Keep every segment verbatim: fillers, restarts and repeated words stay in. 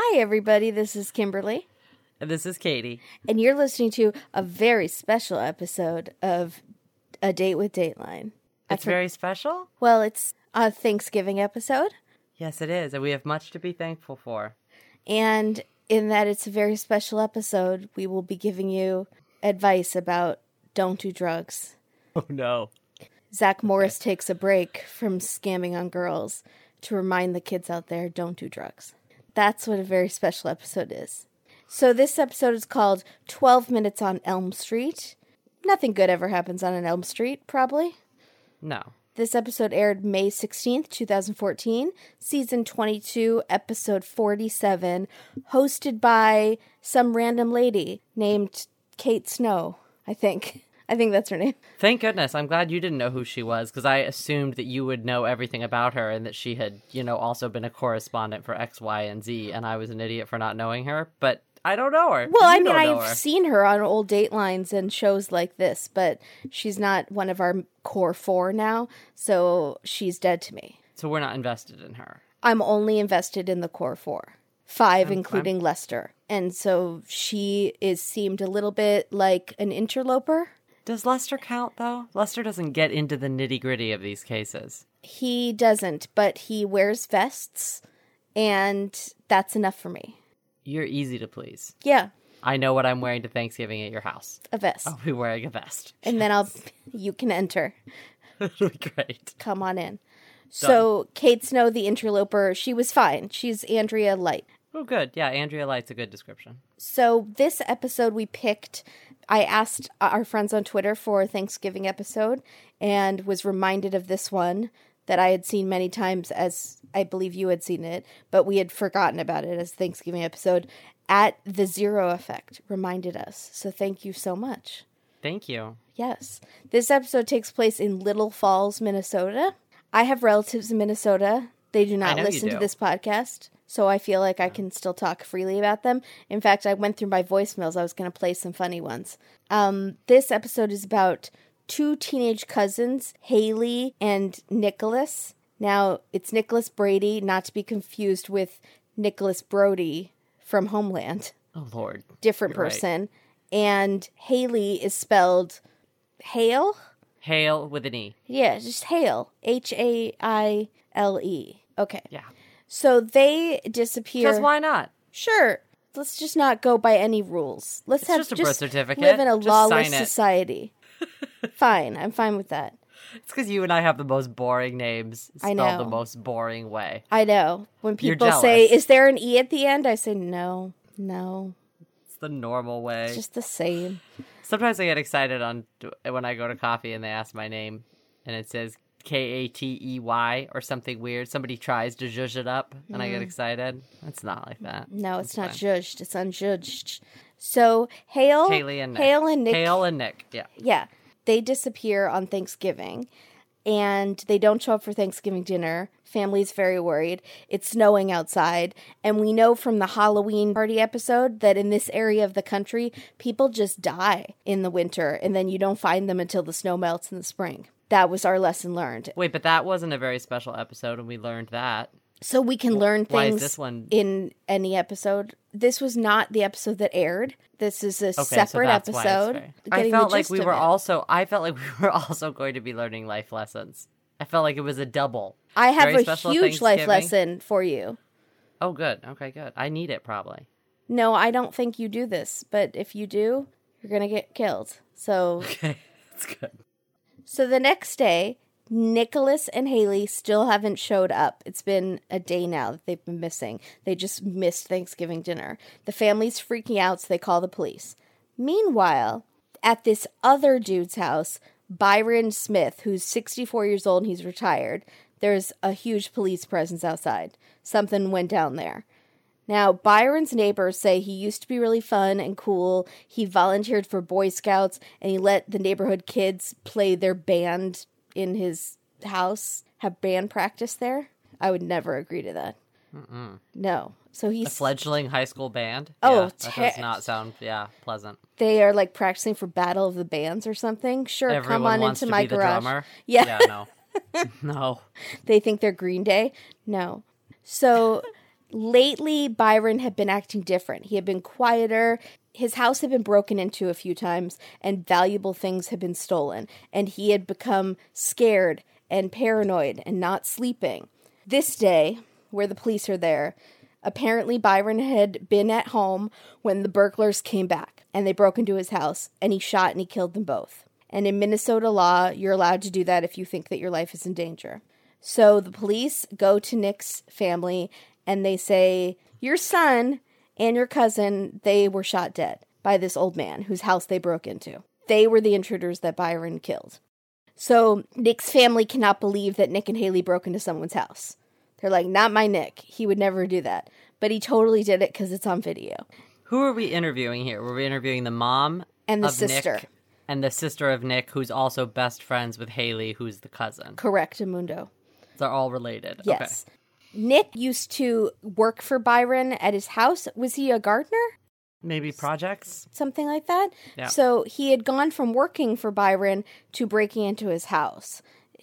Hi, everybody. This is Kimberly. And this is Katie. And you're listening to a very special episode of A Date with Dateline. It's for- very special? Well, it's a Thanksgiving episode. Yes, it is. And we have much to be thankful for. And in that it's a very special episode, we will be giving you advice about don't do drugs. Oh, no. Zach Morris takes a break from scamming on girls to remind the kids out there, don't do drugs. That's what a very special episode is. So this episode is called twelve minutes on Elm Street. Nothing good ever happens on an Elm Street, probably. No. This episode aired May sixteenth, twenty fourteen, season twenty-two, episode forty-seven, hosted by some random lady named Kate Snow, I think. I think that's her name. Thank goodness. I'm glad you didn't know who she was, because I assumed that you would know everything about her and that she had, you know, also been a correspondent for X, Y, and Z, and I was an idiot for not knowing her, but I don't know her. Well, you I mean, I've her. seen her on old Datelines and shows like this, but she's not one of our core four now, so she's dead to me. So we're not invested in her. I'm only invested in the core four. Five, I'm, including I'm... Lester. And so she is seemed a little bit like an interloper. Does Lester count, though? Lester doesn't get into the nitty-gritty of these cases. He doesn't, but he wears vests, and that's enough for me. You're easy to please. Yeah. I know what I'm wearing to Thanksgiving at your house. A vest. I'll be wearing a vest. And then I'll, you can enter. It'll be great. Come on in. Done. So, Kate Snow, the interloper, she was fine. She's Andrea Light. Oh, good. Yeah, Andrea Light's a good description. So, this episode we picked, I asked our friends on Twitter for a Thanksgiving episode and was reminded of this one that I had seen many times, as I believe you had seen it, but we had forgotten about it as a Thanksgiving episode. At The Zero Effect reminded us. So thank you so much. Thank you. Yes. This episode takes place in Little Falls, Minnesota. I have relatives in Minnesota. They do not listen do. to this podcast, so I feel like I can still talk freely about them. In fact, I went through my voicemails. I was going to play some funny ones. Um, this episode is about two teenage cousins, Haley and Nicholas. Now, it's Nicholas Brady, not to be confused with Nicholas Brody from Homeland. Oh, Lord. Different You're person. Right. And Haley is spelled Hale? Hale with an E. Yeah, just Hale. H A I L E. Okay. Yeah. So they disappear. Because why not? Sure. Let's just not go by any rules. Let's it's have just a just birth certificate. live in a just lawless sign it. society. Fine. I'm fine with that. It's because you and I have the most boring names I spelled know. the most boring way. I know. When You're people say, jealous. is there an E at the end? I say, no, no. It's the normal way. It's just the same. Sometimes I get excited on when I go to coffee and they ask my name and it says K A T E Y or something weird. Somebody tries to zhuzh it up and mm. I get excited. It's not like that. No, it's, it's not fine. judged. It's unjudged. So Hale, Haley and Nick. Hale and Nick. Hale and Nick, yeah. Yeah. They disappear on Thanksgiving and they don't show up for Thanksgiving dinner. Family's very worried. It's snowing outside. And we know from the Halloween party episode that in this area of the country, people just die in the winter and then you don't find them until the snow melts in the spring. That was our lesson learned. Wait, but that wasn't a very special episode and we learned that. So we can learn Why things is this one... in any episode. This was not the episode that aired. This is a okay, separate so that's episode. Why it's I felt like we were it. also I felt like we were also going to be learning life lessons. I felt like it was a double. I have Very a huge life lesson for you. Oh, good. Okay, good. I need it probably. No, I don't think you do this, but if you do, you're going to get killed. So Okay, that's good. So the next day, Nicholas and Haley still haven't showed up. It's been a day now that they've been missing. They just missed Thanksgiving dinner. The family's freaking out, so they call the police. Meanwhile, at this other dude's house, Byron Smith, who's sixty-four years old and he's retired, there's a huge police presence outside. Something went down there. Now, Byron's neighbors say he used to be really fun and cool. He volunteered for Boy Scouts, and he let the neighborhood kids play their band in his house, have band practice there. I would never agree to that. Mm-mm. No. So he's... A fledgling high school band? Oh, yeah, that does not sound, yeah, pleasant. They are, like, practicing for Battle of the Bands or something. Sure, Everyone come on wants into to my be the garage. drummer? Yeah. Yeah, no. No. They think they're Green Day? No. So Lately, Byron had been acting different. He had been quieter. His house had been broken into a few times, and valuable things had been stolen. And he had become scared and paranoid and not sleeping. This day, where the police are there, apparently Byron had been at home when the burglars came back, and they broke into his house, and he shot and he killed them both. And in Minnesota law, you're allowed to do that if you think that your life is in danger. So the police go to Nick's family, and they say, your son and your cousin, they were shot dead by this old man whose house they broke into. They were the intruders that Byron killed. So Nick's family cannot believe that Nick and Haley broke into someone's house. They're like, not my Nick. He would never do that. But he totally did it because it's on video. Who are we interviewing here? Were we interviewing the mom and the of sister. Nick and the sister of Nick, who's also best friends with Haley, who's the cousin? Correct, Amundo. They're all related. Yes. Okay. Nick used to work for Byron at his house. Was he a gardener? Maybe projects? Something like that? Yeah. So he had gone from working for Byron to breaking into his house.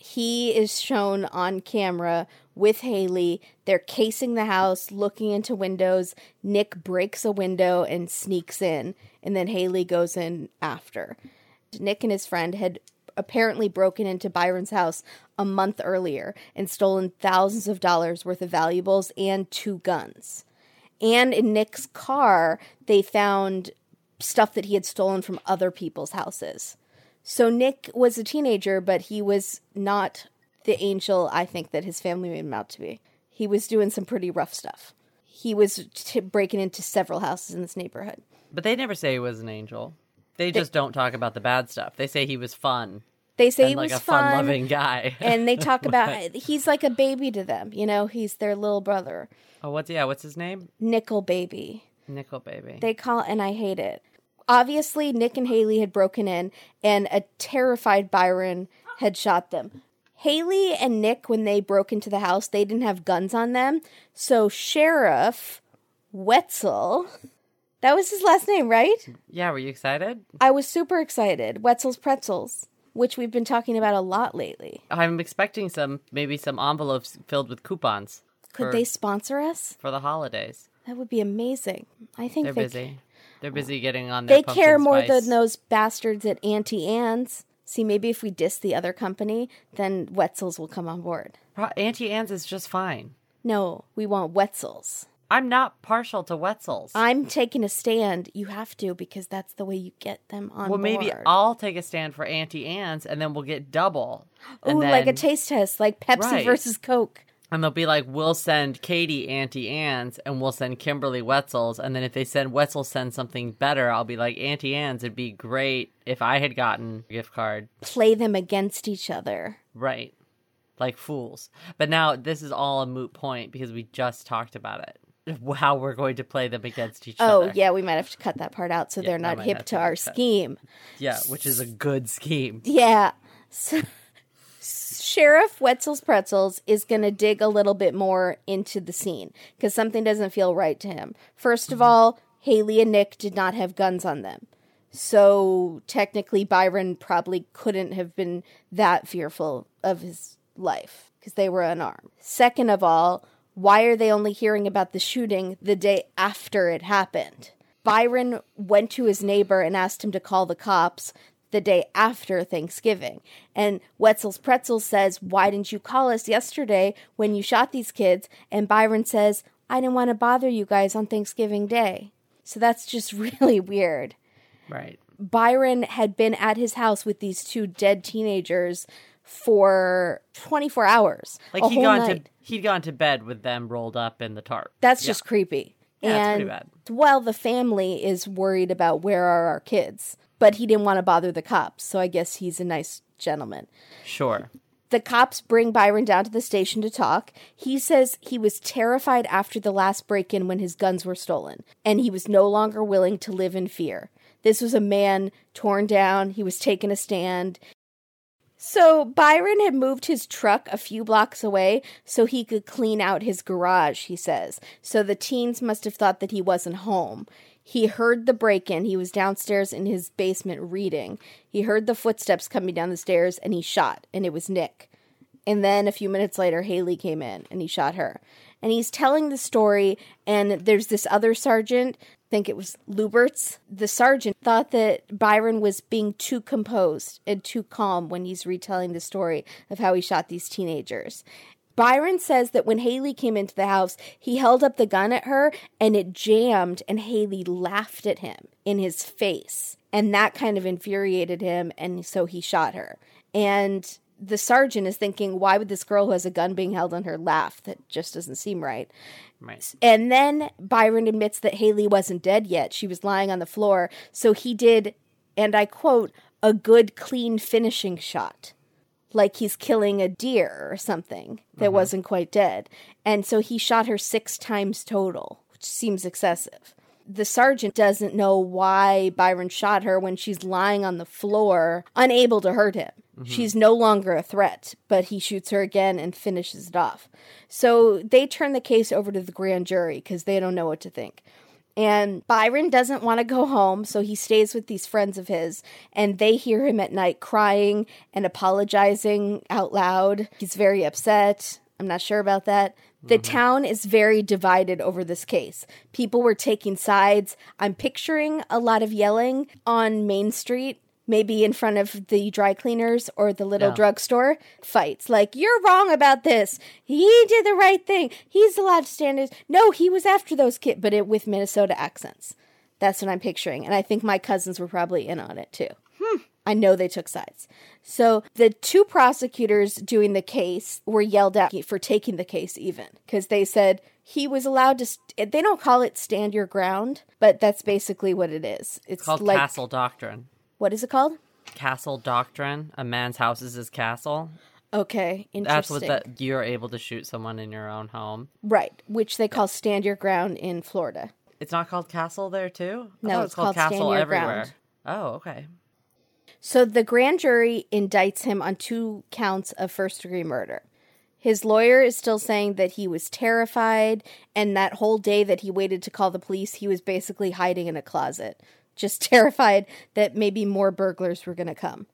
He is shown on camera with Haley. They're casing the house, looking into windows. Nick breaks a window and sneaks in, and then Haley goes in after. Nick and his friend had apparently broken into Byron's house a month earlier and stolen thousands of dollars worth of valuables and two guns. And in Nick's car, they found stuff that he had stolen from other people's houses. So Nick was a teenager, but he was not the angel I think that his family made him out to be. He was doing some pretty rough stuff. He was t- breaking into several houses in this neighborhood. But they never say he was an angel. They just they, don't talk about the bad stuff. They say he was fun. They say and he like was a fun, fun-loving guy. And they talk about, he's like a baby to them. You know, he's their little brother. Oh, what's, yeah, what's his name? Nickel Baby. Nickel Baby. They call it, and I hate it. Obviously, Nick and Haley had broken in, and a terrified Byron had shot them. Haley and Nick, when they broke into the house, they didn't have guns on them. So Sheriff Wetzel, that was his last name, right? Yeah, were you excited? I was super excited. Wetzel's Pretzels, which we've been talking about a lot lately. I'm expecting some, maybe some envelopes filled with coupons. Could for, they sponsor us? For the holidays. That would be amazing. I think They're they busy. Ca- They're busy getting on their They pumpkin care more spice. than those bastards at Auntie Anne's. See, maybe if we diss the other company, then Wetzel's will come on board. Auntie Anne's is just fine. No, we want Wetzel's. I'm not partial to Wetzel's. I'm taking a stand. You have to, because that's the way you get them on well, board. maybe I'll take a stand for Auntie Anne's, and then we'll get double. Ooh, then, like a taste test, like Pepsi right. versus Coke. And they'll be like, we'll send Katie Auntie Anne's, and we'll send Kimberly Wetzel's. And then if they send Wetzel send something better, I'll be like, Auntie Anne's, it'd be great if I had gotten a gift card. Play them against each other. Right. Like fools. But now this is all a moot point because we just talked about it. How we're going to play them against each oh, other. Oh, yeah, we might have to cut that part out so yeah, they're not hip to our cut. scheme. Yeah, which is a good scheme. Yeah. So, Sheriff Wetzel's Pretzels is going to dig a little bit more into the scene because something doesn't feel right to him. First of mm-hmm. all, Haley and Nick did not have guns on them. So technically, Byron probably couldn't have been that fearful of his life because they were unarmed. Second of all, why are they only hearing about the shooting the day after it happened? Byron went to his neighbor and asked him to call the cops the day after Thanksgiving. And Wetzel's Pretzels says, why didn't you call us yesterday when you shot these kids? And Byron says, I didn't want to bother you guys on Thanksgiving Day. So that's just really weird. Right. Byron had been at his house with these two dead teenagers for twenty-four hours. Like he'd gone night. to he'd gone to bed with them rolled up in the tarp. That's yeah. just creepy. Yeah, and it's pretty bad. Well, the family is worried about where are our kids. But he didn't want to bother the cops, so I guess he's a nice gentleman. Sure. The cops bring Byron down to the station to talk. He says he was terrified after the last break-in when his guns were stolen, and he was no longer willing to live in fear. This was a man torn down. He was taking a stand. So Byron had moved his truck a few blocks away so he could clean out his garage, he says. So the teens must have thought that he wasn't home. He heard the break-in. He was downstairs in his basement reading. He heard the footsteps coming down the stairs, and he shot, and it was Nick. And then a few minutes later, Haley came in, and he shot her. And he's telling the story, and there's this other sergeant, I think it was Luberts. The sergeant thought that Byron was being too composed and too calm when he's retelling the story of how he shot these teenagers. Byron says that when Haley came into the house, he held up the gun at her and it jammed, and Haley laughed at him in his face. And that kind of infuriated him, and so he shot her. And the sergeant is thinking, why would this girl who has a gun being held on her laugh? That just doesn't seem right. Right. And then Byron admits that Haley wasn't dead yet. She was lying on the floor. So he did, and I quote, a good, clean finishing shot. Like he's killing a deer or something that mm-hmm. wasn't quite dead. And so he shot her six times total, which seems excessive. The sergeant doesn't know why Byron shot her when she's lying on the floor, unable to hurt him. Mm-hmm. She's no longer a threat, but he shoots her again and finishes it off. So they turn the case over to the grand jury because they don't know what to think. And Byron doesn't want to go home, so he stays with these friends of his, and they hear him at night crying and apologizing out loud. He's very upset. I'm not sure about that. The mm-hmm. town is very divided over this case. People were taking sides. I'm picturing a lot of yelling on Main Street, maybe in front of the dry cleaners or the little yeah. drugstore. Fights like, you're wrong about this. He did the right thing. He's allowed to stand his... No, he was after those kids, but it with Minnesota accents. That's what I'm picturing. And I think my cousins were probably in on it too. Hmm. I know they took sides. So the two prosecutors doing the case were yelled at for taking the case even, because they said he was allowed to, st- they don't call it stand your ground, but that's basically what it is. It's called like, castle doctrine. What is it called? Castle doctrine. A man's house is his castle. Okay, interesting. That's what that you're able to shoot someone in your own home. Right, which they call stand your ground in Florida. It's not called castle there too? I no, it's, it's called, called castle stand your everywhere. Ground. Oh, okay. So the grand jury indicts him on two counts of first-degree murder. His lawyer is still saying that he was terrified, and that whole day that he waited to call the police, he was basically hiding in a closet, just terrified that maybe more burglars were going to come.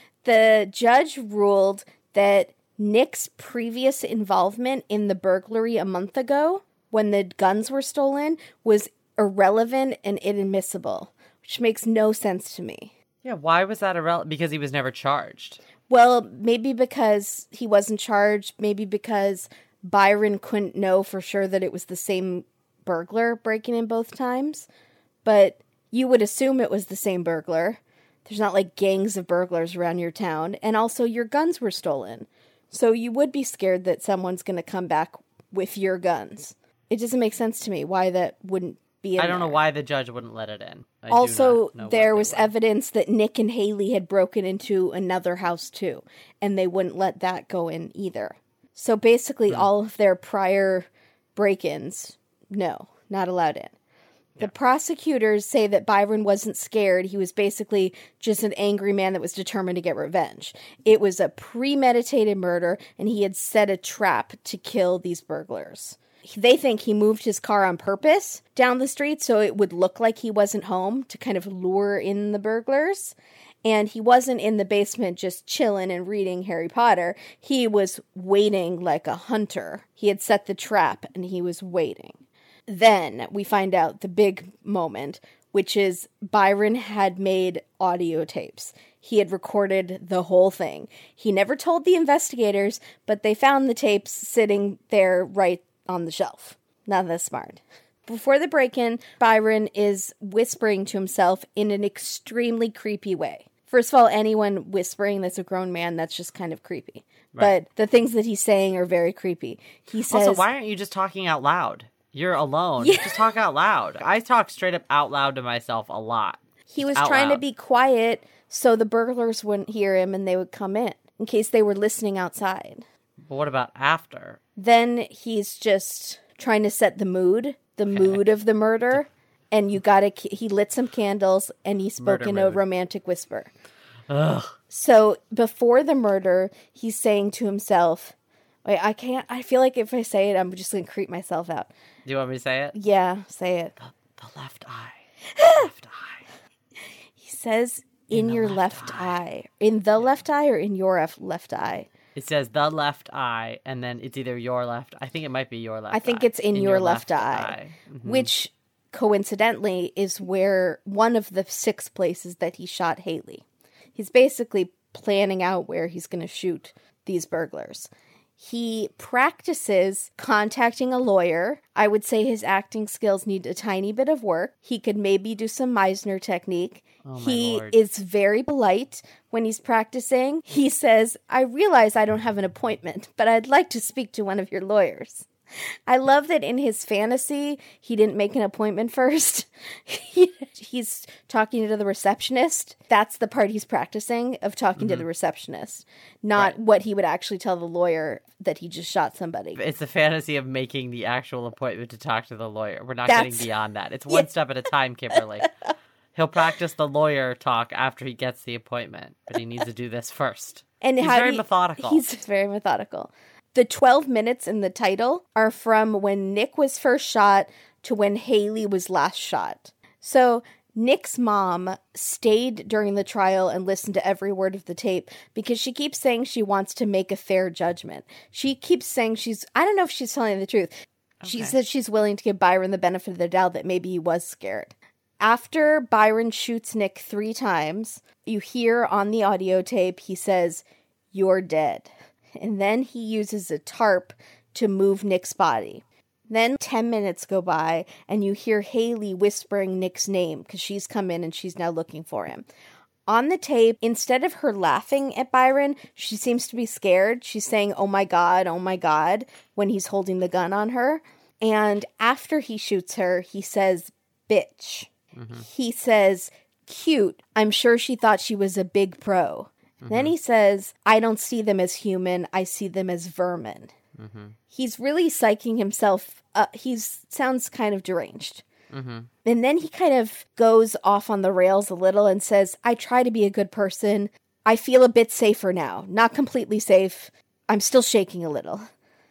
The judge ruled that Nick's previous involvement in the burglary a month ago, when the guns were stolen, was irrelevant and inadmissible, which makes no sense to me. Yeah, why was that irrelevant? Because he was never charged. Well, maybe because he wasn't charged. Maybe because Byron couldn't know for sure that it was the same burglar breaking in both times. But you would assume it was the same burglar. There's not like gangs of burglars around your town. And also your guns were stolen. So you would be scared that someone's going to come back with your guns. It doesn't make sense to me why that wouldn't be in I don't there. know why the judge wouldn't let it in. I also, there was were. evidence that Nick and Haley had broken into another house too, and they wouldn't let that go in either. So basically, mm. all of their prior break-ins, no, not allowed in. The yeah. prosecutors say that Byron wasn't scared. He was basically just an angry man that was determined to get revenge. It was a premeditated murder, and he had set a trap to kill these burglars. They think he moved his car on purpose down the street so it would look like he wasn't home to kind of lure in the burglars. And he wasn't in the basement just chilling and reading Harry Potter. He was waiting like a hunter. He had set the trap and he was waiting. Then we find out the big moment, which is Byron had made audio tapes. He had recorded the whole thing. He never told the investigators, but they found the tapes sitting there right on the shelf. Not that smart. Before the break-in, Byron is whispering to himself in an extremely creepy way. First of all, anyone whispering that's a grown man, that's just kind of creepy. Right. But the things that he's saying are very creepy. He says, also, why aren't you just talking out loud? You're alone. Yeah. Just talk out loud. I talk straight up out loud to myself a lot. He was out trying loud. to be quiet so the burglars wouldn't hear him and they would come in, in case they were listening outside. But what about after? Then he's just trying to set the mood, the okay. mood of the murder. And you gotta, he lit some candles and he spoke murder in a mood. romantic whisper. Ugh. So before the murder, he's saying to himself, wait, I can't, I feel like if I say it, I'm just going to creep myself out. Do you want me to say it? Yeah, say it. The, the left eye. The left eye. He says, in, in your left, left eye. eye. In the left eye or in your left eye? It says the left eye, and then it's either your left. I think it might be your left eye. I think eye. it's in, in your, your left, left eye, eye. Mm-hmm. Which coincidentally is where one of the six places that he shot Haley. He's basically planning out where he's going to shoot these burglars. He practices contacting a lawyer. I would say his acting skills need a tiny bit of work. He could maybe do some Meisner technique. Oh, he Lord. is very polite when he's practicing. He says, I realize I don't have an appointment, but I'd like to speak to one of your lawyers. I love that in his fantasy, he didn't make an appointment first. he, he's talking to the receptionist. That's the part he's practicing, of talking mm-hmm. to the receptionist, not right. what he would actually tell the lawyer that he just shot somebody. It's the fantasy of making the actual appointment to talk to the lawyer. We're not That's... getting beyond that. It's one yeah. step at a time, Kimberly. He'll practice the lawyer talk after he gets the appointment, but he needs to do this first. And he's how very he, methodical. He's very methodical. The twelve minutes in the title are from when Nick was first shot to when Haley was last shot. So Nick's mom stayed during the trial and listened to every word of the tape because she keeps saying she wants to make a fair judgment. She keeps saying she's, I don't know if she's telling the truth. Okay. She says she's willing to give Byron the benefit of the doubt that maybe he was scared. After Byron shoots Nick three times, you hear on the audio tape, he says, "You're dead." And then he uses a tarp to move Nick's body. Then ten minutes go by, and you hear Haley whispering Nick's name because she's come in and she's now looking for him. On the tape, instead of her laughing at Byron, she seems to be scared. She's saying, "Oh my God, oh my God," when he's holding the gun on her. And after he shoots her, he says, "Bitch." Mm-hmm. He says, "Cute. I'm sure she thought she was a big pro." Mm-hmm. Then he says, "I don't see them as human. I see them as vermin." Mm-hmm. He's really psyching himself up. He sounds kind of deranged. Mm-hmm. And then he kind of goes off on the rails a little and says, "I try to be a good person. I feel a bit safer now. Not completely safe. I'm still shaking a little."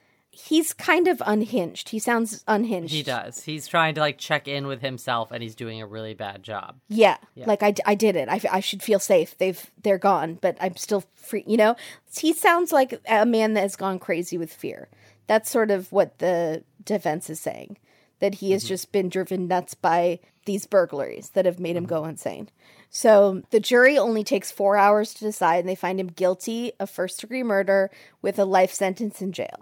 He's kind of unhinged. He sounds unhinged. He does. He's trying to, like, check in with himself, and he's doing a really bad job. Yeah. yeah. Like, I, I did it. I, I should feel safe. They've, they're gone, but I'm still free. You know? He sounds like a man that has gone crazy with fear. That's sort of what the defense is saying. That he has mm-hmm. just been driven nuts by these burglaries that have made him go insane. So the jury only takes four hours to decide, and they find him guilty of first-degree murder with a life sentence in jail.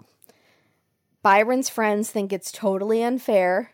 Byron's friends think it's totally unfair,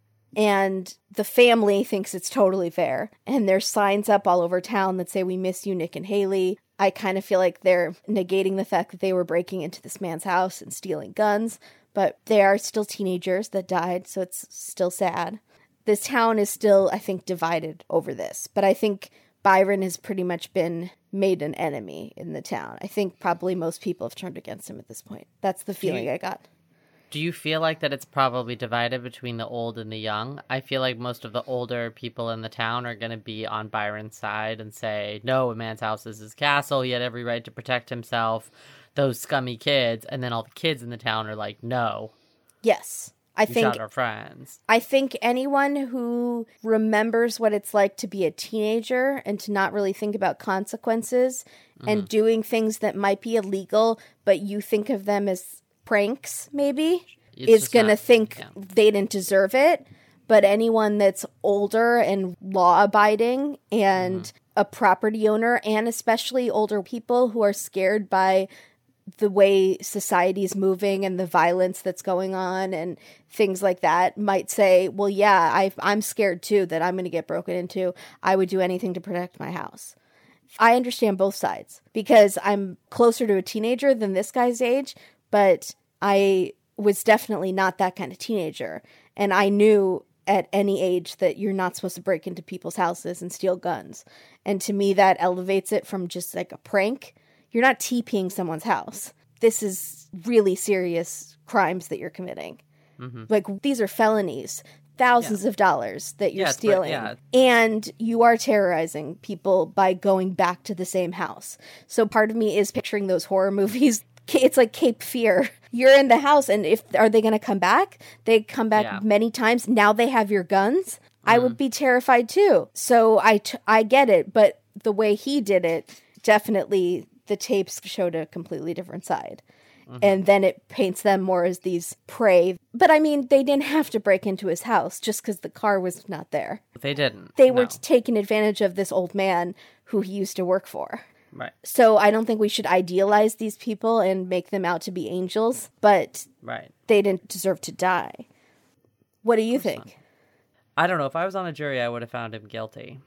and the family thinks it's totally fair. And there's signs up all over town that say, "We miss you, Nick and Haley." I kind of feel like they're negating the fact that they were breaking into this man's house and stealing guns, but they are still teenagers that died, so it's still sad. This town is still, I think, divided over this, but I think Byron has pretty much been made an enemy in the town. I think probably most people have turned against him at this point. That's the feeling I got. Do you feel like that it's probably divided between the old and the young? I feel like most of the older people in the town are going to be on Byron's side and say, "No, a man's house is his castle. He had every right to protect himself. Those scummy kids." And then all the kids in the town are like, "No." Yes. I you think shot our friends. I think anyone who remembers what it's like to be a teenager and to not really think about consequences mm-hmm. and doing things that might be illegal, but you think of them as pranks, maybe, it's is going to think yeah. they didn't deserve it. But anyone that's older and law-abiding and mm-hmm. a property owner, and especially older people who are scared by the way society is moving and the violence that's going on and things like that, might say, "Well, yeah, I, I'm scared too that I'm going to get broken into. I would do anything to protect my house." I understand both sides because I'm closer to a teenager than this guy's age, but I was definitely not that kind of teenager. And I knew at any age that you're not supposed to break into people's houses and steal guns. And to me, that elevates it from just like a prank. You're not TPing someone's house. This is really serious crimes that you're committing. Mm-hmm. Like, these are felonies. Thousands yeah. of dollars that you're yeah, stealing. But, yeah. And you are terrorizing people by going back to the same house. So part of me is picturing those horror movies. It's like Cape Fear. You're in the house, and if are they going to come back? They come back yeah. many times. Now they have your guns. Mm-hmm. I would be terrified too. So I, t- I get it, but the way he did it definitely the tapes showed a completely different side. Mm-hmm. And then it paints them more as these prey. But I mean, they didn't have to break into his house just because the car was not there. They didn't. They no. were taking advantage of this old man who he used to work for. Right. So I don't think we should idealize these people and make them out to be angels, but right. they didn't deserve to die. What do you think? Not. I don't know. If I was on a jury, I would have found him guilty.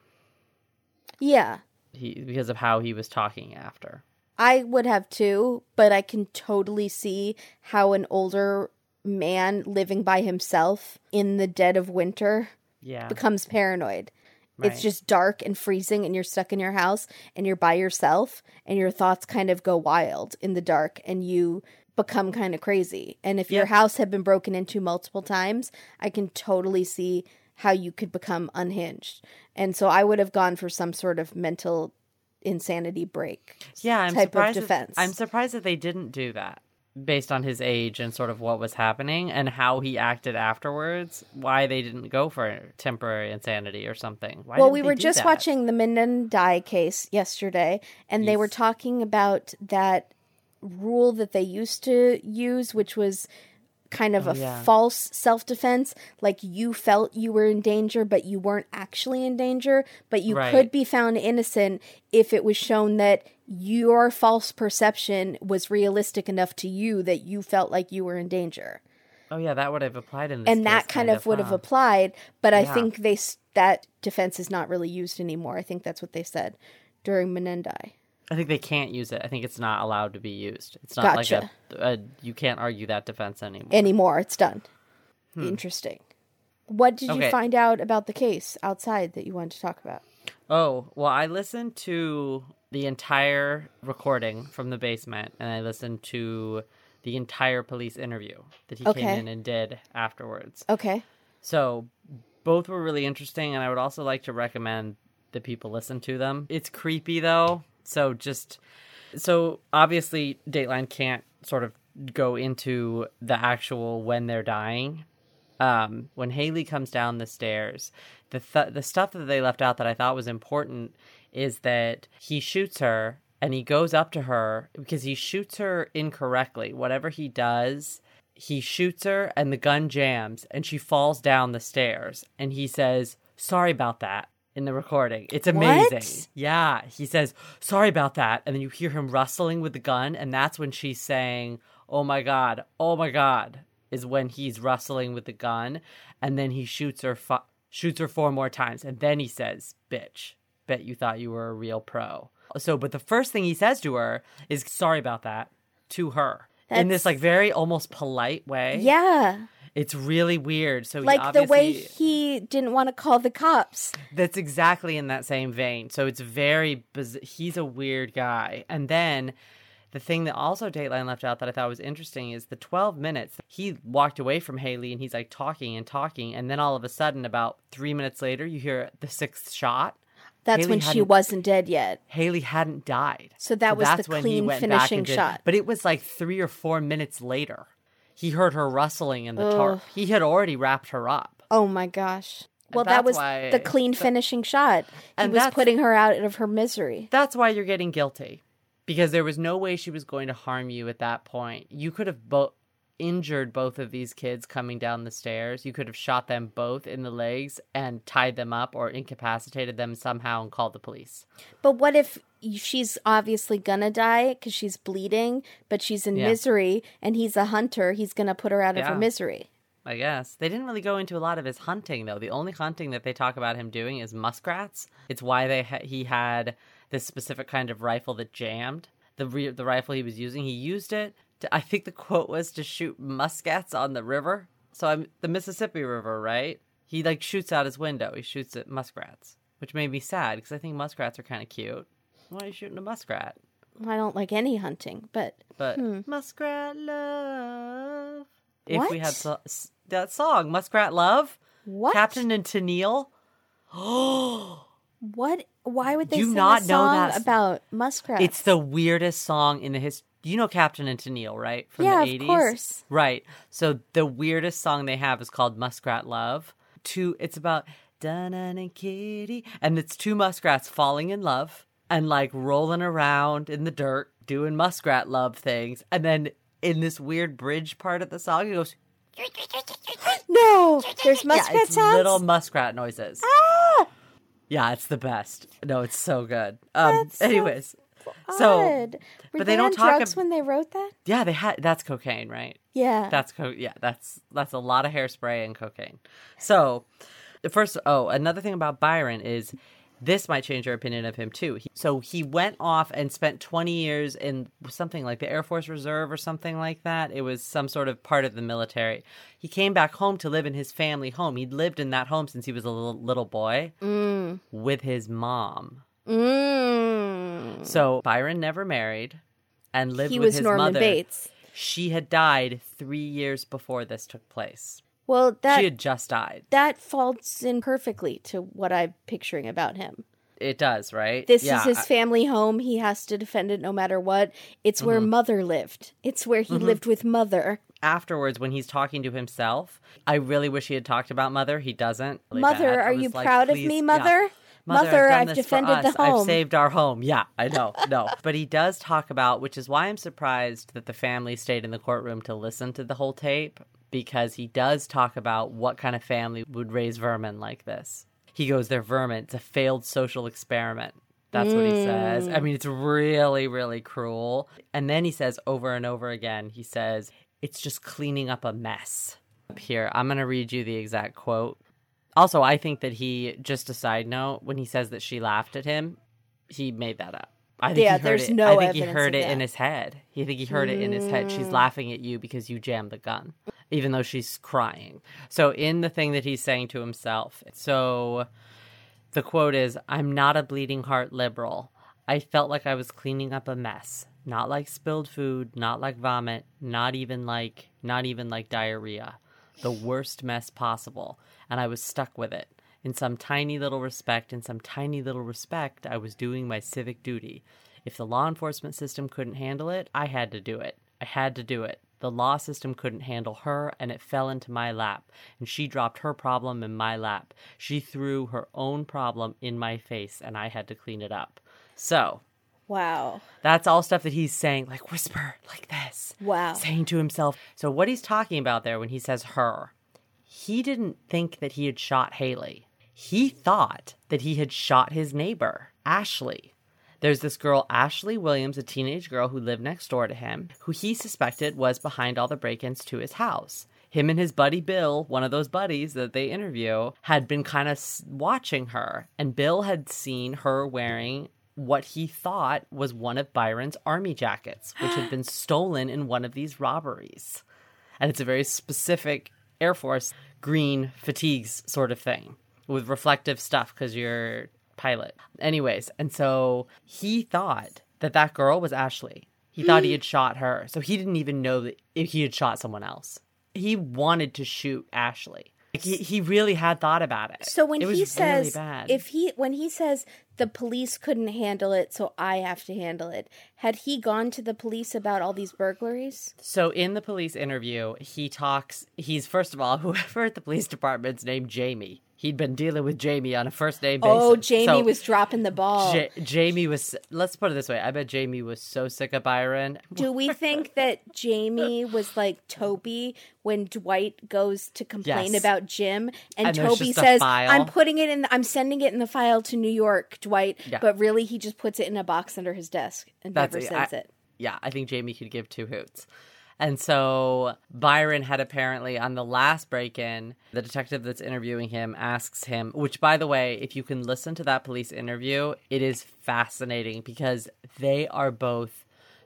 Yeah. He, because of how he was talking after. I would have too, but I can totally see how an older man living by himself in the dead of winter yeah. becomes paranoid. Right. It's just dark and freezing and you're stuck in your house and you're by yourself and your thoughts kind of go wild in the dark and you become kind of crazy. And if yeah. your house had been broken into multiple times, I can totally see how you could become unhinged. And so I would have gone for some sort of mental insanity break yeah, I'm type of surprised defense. That, I'm surprised that they didn't do that based on his age and sort of what was happening and how he acted afterwards, why they didn't go for temporary insanity or something. Why well, didn't we they were do just that? watching the Menendai case yesterday, and yes. they were talking about that rule that they used to use, which was kind of oh, a yeah. false self-defense, like you felt you were in danger, but you weren't actually in danger, but you right. could be found innocent if it was shown that your false perception was realistic enough to you that you felt like you were in danger. Oh, yeah, that would have applied in this And case, that kind, kind of would huh? have applied, but I yeah. think they that defense is not really used anymore. I think that's what they said during Menendai. I think they can't use it. I think it's not allowed to be used. It's not Gotcha. like a, a... You can't argue that defense anymore. Anymore. It's done. Hmm. Interesting. What did okay. you find out about the case outside that you wanted to talk about? Oh, well, I listened to the entire recording from the basement, and I listened to the entire police interview that he okay. came in and did afterwards. Okay. So both were really interesting, and I would also like to recommend that people listen to them. It's creepy, though. So just, so obviously Dateline can't sort of go into the actual when they're dying. Um, when Haley comes down the stairs, the th- the stuff that they left out that I thought was important is that he shoots her and he goes up to her because he shoots her incorrectly. Whatever he does, he shoots her and the gun jams and she falls down the stairs. And he says, "Sorry about that." In the recording. It's amazing. What? Yeah. He says, "Sorry about that." And then you hear him rustling with the gun. And that's when she's saying, "Oh my God, oh my God," is when he's rustling with the gun. And then he shoots her, fu- shoots her four more times. And then he says, "Bitch, bet you thought you were a real pro." So, but the first thing he says to her is, "Sorry about that," to her. That's... in this like very almost polite way. Yeah. It's really weird. So like he obviously, the way he didn't want to call the cops. That's exactly in that same vein. So it's very biz- he's a weird guy. And then the thing that also Dateline left out that I thought was interesting is the twelve minutes he walked away from Haley and he's like talking and talking, and then all of a sudden about three minutes later you hear the sixth shot. That's Haley when she wasn't dead yet. Haley hadn't died. So that so was that's the when clean he went finishing back and did, shot. But it was like three or four minutes later. He heard her rustling in the tarp. He had already wrapped her up. Oh my gosh. Well, that's that was why, the clean finishing shot. He and was putting her out of her misery. That's why you're getting guilty. Because there was no way she was going to harm you at that point. You could have bo- injured both of these kids coming down the stairs. You could have shot them both in the legs and tied them up or incapacitated them somehow and called the police. But what if she's obviously gonna die because she's bleeding, but she's in yeah. misery, and he's a hunter? He's gonna put her out yeah. of her misery. I guess. They didn't really go into a lot of his hunting, though. The only hunting that they talk about him doing is muskrats. It's why they ha- he had this specific kind of rifle that jammed. The re- the rifle he was using, he used it to, I think the quote was, to shoot muskats on the river. So I'm the Mississippi River, right? He like shoots out his window. He shoots at muskrats, which made me sad because I think muskrats are kind of cute. Why are you shooting a muskrat? I don't like any hunting, but But hmm. Muskrat Love. If What? we had so- that song, Muskrat Love, What? Captain and Tennille. Oh, What? Why would they Do you sing not a know song that s- about muskrats? it's the weirdest song in the history. You know Captain and Tennille, right? From Yeah, the of eighties? course. Right. So the weirdest song they have is called Muskrat Love. Two, it's about Dun and Kitty, and it's two muskrats falling in love. and like rolling around in the dirt, doing muskrat love things. And then in this weird bridge part of the song, he goes, no, there's muskrat yeah, it's sounds? little muskrat noises. Ah! Yeah, it's the best. No, it's so good. Um, That's so anyways, so, odd. Were but they, they don't on talk drugs ab- when they wrote that? yeah, they had, that's cocaine, right? Yeah. That's co- yeah, that's that's a lot of hairspray and cocaine. So, the first oh, another thing about Byron is this might change your opinion of him too. He, so he went off and spent twenty years in something like the Air Force Reserve or something like that. It was some sort of part of the military. He came back home to live in his family home. He'd lived in that home since he was a little, little boy Mm. with his mom. Mm. So Byron never married and lived He with was his Norman mother. Bates. She had died three years before this took place. Well, that She had just died. that falls in perfectly to what I'm picturing about him. It does, right? This Yeah, is his I- family home. He has to defend it no matter what. It's where Mm-hmm. Mother lived. It's where he lived with Mother. Afterwards, when he's talking to himself, I really wish he had talked about Mother. He doesn't. Really Mother, bad. I are was you like, proud of please- me, yeah. Mother? Mother, Mother, I've, done I've this for defended us. the home. I've saved our home. Yeah, I know, no. But he does talk about, which is why I'm surprised that the family stayed in the courtroom to listen to the whole tape, because he does talk about what kind of family would raise vermin like this. He goes, they're vermin. It's a failed social experiment. That's what he says. I mean, it's really, really cruel. And then he says over and over again, he says, it's just cleaning up a mess. Here, I'm going to read you the exact quote. Also, I think that he, just a side note, when he says that she laughed at him, he made that up. I think Yeah, he heard there's it. no I think he evidence heard of it in that. his head. I think he heard it in his head. She's laughing at you because you jammed the gun, even though she's crying. So in the thing that he's saying to himself, so the quote is, I'm not a bleeding heart liberal. I felt like I was cleaning up a mess. Not like spilled food, not like vomit, not even like, not even like diarrhea. The worst mess possible. And I was stuck with it. In some tiny little respect, in some tiny little respect, I was doing my civic duty. If the law enforcement system couldn't handle it, I had to do it. I had to do it. The law system couldn't handle her, and it fell into my lap. And she dropped her problem in my lap. She threw her own problem in my face, and I had to clean it up. So, Wow. that's all stuff that he's saying, like whisper, like this. Wow. Saying to himself. So what he's talking about there when he says her, he didn't think that he had shot Haley. He thought that he had shot his neighbor, Ashley. There's this girl, Ashley Williams, a teenage girl who lived next door to him, who he suspected was behind all the break-ins to his house. Him and his buddy Bill, one of those buddies that they interview, had been kind of watching her. And Bill had seen her wearing what he thought was one of Byron's army jackets, which had been stolen in one of these robberies. And it's a very specific Air Force green fatigues sort of thing with reflective stuff because you're pilot. Anyways, and so he thought that that girl was Ashley. He thought he had shot her. So he didn't even know that he had shot someone else. He wanted to shoot Ashley. Like, he, he really had thought about it. So when It was he really says, bad. if he, when he says the police couldn't handle it, so I have to handle it, had he gone to the police about all these burglaries? So in the police interview, he talks, he's first of all, whoever at the police department's named Jamie. He'd been dealing with Jamie on a first name basis. Oh, Jamie So was dropping the ball. Ja- Jamie was, let's put it this way. I bet Jamie was so sick of Byron. Do we think that Jamie was like Toby when Dwight goes to complain Yes. about Jim, and, And there's Toby just a says, file. "I'm putting it in. I'm sending it in the file to New York, Dwight." Yeah. But really, he just puts it in a box under his desk and That's never it. sends I- it. Yeah, I think Jamie could give two hoots. And so Byron had apparently, on the last break-in, the detective that's interviewing him asks him, which, by the way, if you can listen to that police interview, it is fascinating because they are both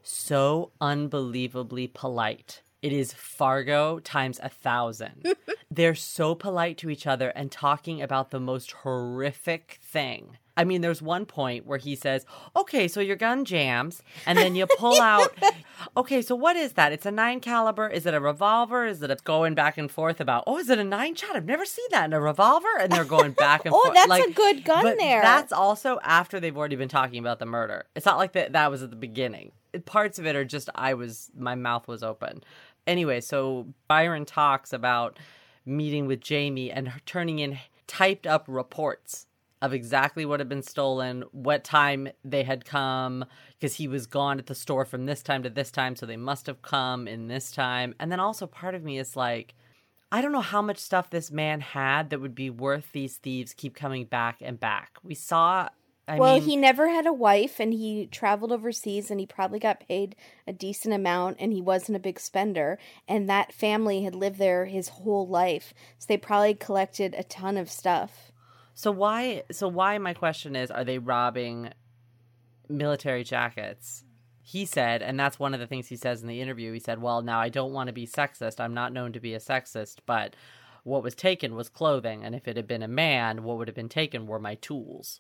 so unbelievably polite. It is Fargo times a thousand. They're so polite to each other and talking about the most horrific thing. I mean, there's one point where he says, okay, so your gun jams, and then you pull out, okay, so what is that? It's a nine caliber. Is it a revolver? Is it a going back and forth about, oh, is it a nine shot? I've never seen that in a revolver. And they're going back and Oh, forth. that's like, a good gun but there. That's also after they've already been talking about the murder. It's not like that, that was at the beginning. Parts of it are just, I was, my mouth was open. Anyway, so Byron talks about meeting with Jamie and her turning in typed up reports of exactly what had been stolen, what time they had come, because he was gone at the store from this time to this time, so they must have come in this time. And then also part of me is like, I don't know how much stuff this man had that would be worth these thieves keep coming back and back. We saw... I well, mean, he never had a wife, and he traveled overseas, and he probably got paid a decent amount, and he wasn't a big spender, and that family had lived there his whole life, so they probably collected a ton of stuff. So why, so why, my question is, are they robbing military jackets? He said, and that's one of the things he says in the interview, he said, well, now I don't want to be sexist, I'm not known to be a sexist, but what was taken was clothing, and if it had been a man, what would have been taken were my tools.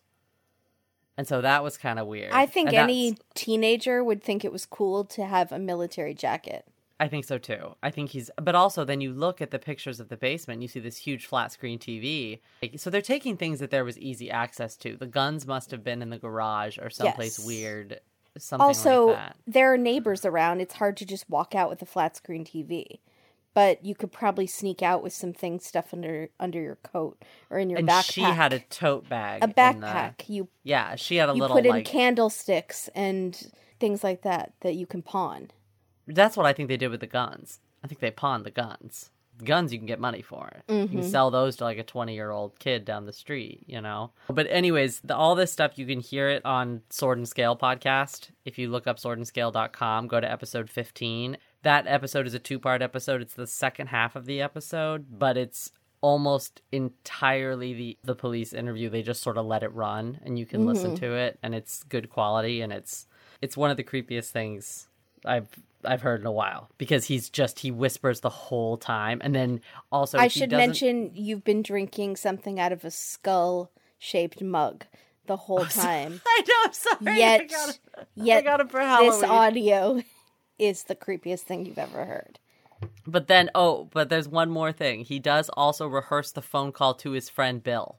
And so that was kind of weird. I think and any teenager would think it was cool to have a military jacket. I think so too. I think he's, but also then you look at the pictures of the basement, you see this huge flat screen T V. So they're taking things that there was easy access to. The guns must have been in the garage or someplace Yes. weird, something Also, like that. there are neighbors around. It's hard to just walk out with a flat screen T V. But you could probably sneak out with some things stuffed under under your coat or in your And backpack. she had a tote bag. a in the- backpack. You yeah, she had a you little put in like. candlesticks and things like that that you can pawn. That's what I think they did with the guns. I think they pawned the guns. Guns you can get money for. Mm-hmm. You can sell those to like a twenty-year-old kid down the street, you know? But anyways, the, all this stuff, you can hear it on Sword and Scale podcast. If you look up sword and scale dot com, go to episode fifteen. That episode is a two-part episode. It's the second half of the episode, but it's almost entirely the, the police interview. They just sort of let it run, and you can Mm-hmm. listen to it, and it's good quality, and it's it's one of the creepiest things I've I've heard in a while, because he's just, he whispers the whole time. And then also I he should doesn't- mention you've been drinking something out of a skull-shaped mug the whole time. I know, I'm sorry. Yet, I got it, yet I got it for this Halloween. audio is the creepiest thing you've ever heard. But then, oh, but there's one more thing. He does also rehearse the phone call to his friend Bill,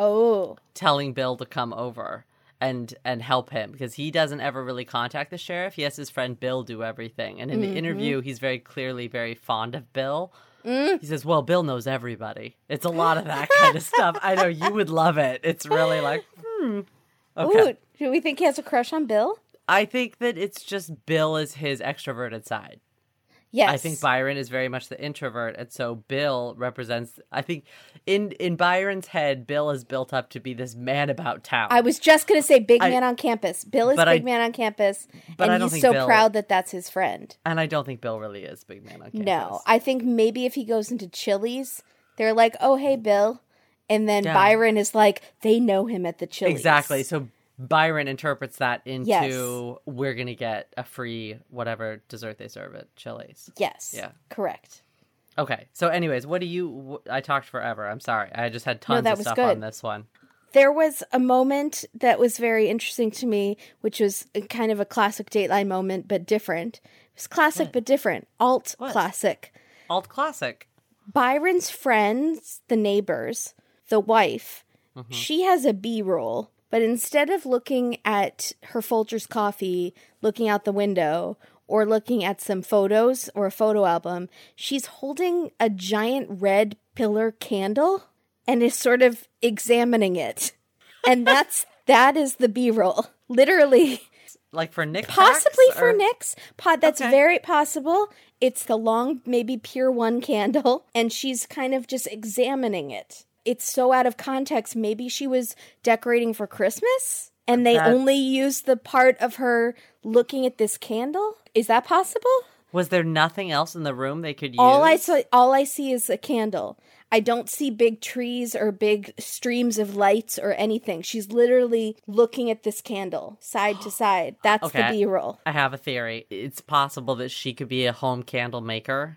Oh, telling Bill to come over and and help him, because he doesn't ever really contact the sheriff. He has his friend Bill do everything. And in the Mm-hmm. interview, he's very clearly very fond of Bill. Mm. He says, well, Bill knows everybody. It's a lot of that kind of stuff. I know you would love it. It's really like, hmm. Okay. Ooh, do we think he has a crush on Bill? I think that it's just Bill is his extroverted side. Yes. I think Byron is very much the introvert, and so Bill represents, I think, in in Byron's head, Bill is built up to be this man about town. I was just going to say big I- man on campus. Bill is but big I- man on campus, but and I don't he's think so Bill- proud that that's his friend. And I don't think Bill really is big man on campus. No, I think maybe if he goes into Chili's, they're like, oh, hey, Bill. And then Yeah. Byron is like, they know him at the Chili's. Exactly. So Byron interprets that into, Yes. we're going to get a free whatever dessert they serve at Chili's. Yes. Yeah. Correct. Okay. So anyways, what do you, wh- I talked forever. I'm sorry. I just had tons that of was stuff good. on this one. There was a moment that was very interesting to me, which was a kind of a classic Dateline moment, but different. It was classic, What? but different. Alt What? classic. Alt classic. Byron's friends, the neighbors, the wife, Mm-hmm. she has a B-roll, but instead of looking at her Folgers coffee, looking out the window, or looking at some photos or a photo album, she's holding a giant red pillar candle and is sort of examining it. And that's that is the B-roll. Literally. Like for Nick Possibly packs, for or- Nick's pod. That's Okay. very possible. It's the long, maybe pure one candle, and she's kind of just examining it. It's so out of context. Maybe she was decorating for Christmas, and they That's- only used the part of her looking at this candle. Is that possible? Was there nothing else in the room they could use? All I saw, all I see is a candle. I don't see big trees or big streams of lights or anything. She's literally looking at this candle side to side. That's Okay. the B-roll. I have a theory. It's possible that she could be a home candle maker.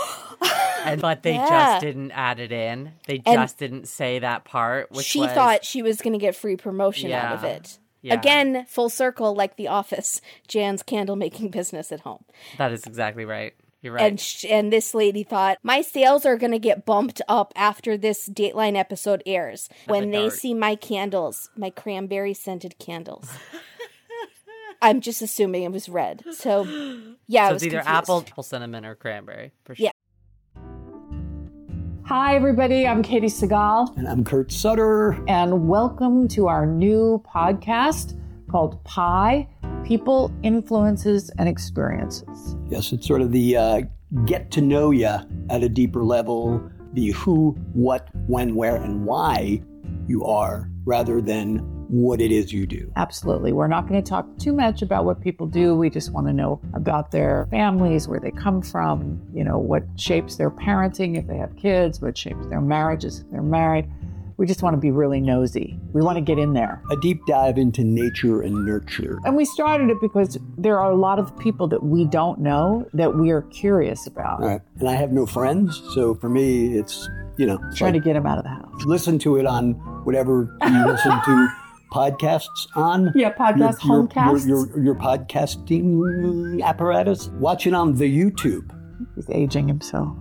and but they Yeah. just didn't add it in. They And just didn't say that part. Which She was, thought she was going to get free promotion out of Yeah. it. Yeah. Again, full circle, like The Office, Jan's candle making business at home. that is exactly right. You're right. And sh- and this lady thought, my sales are going to get bumped up after this Dateline episode airs when they dark. see my candles, my cranberry scented candles. I'm just assuming it was red. So, yeah, I so was it's either confused. apple, apple cinnamon, or cranberry for sure. Yeah. Hi, everybody. I'm Katie Segal. And I'm Kurt Sutter. And welcome to our new podcast called Pi, People, Influences, and Experiences. Yes, it's sort of the uh, get to know you at a deeper level, the who, what, when, where, and why you are, rather than what it is you do. Absolutely. We're not going to talk too much about what people do. We just want to know about their families, where they come from, you know, what shapes their parenting if they have kids, what shapes their marriages if they're married. We just want to be really nosy. We want to get in there. A deep dive into nature and nurture. And we started it because there are a lot of people that we don't know that we are curious about. Right. And I have no friends, so for me, it's, you know. Trying like, to get them out of the house. Listen to it on whatever you listen to podcasts on. Yeah, podcast, your, homecasts. Your, your, your podcasting apparatus. Watch it on the YouTube. He's aging himself.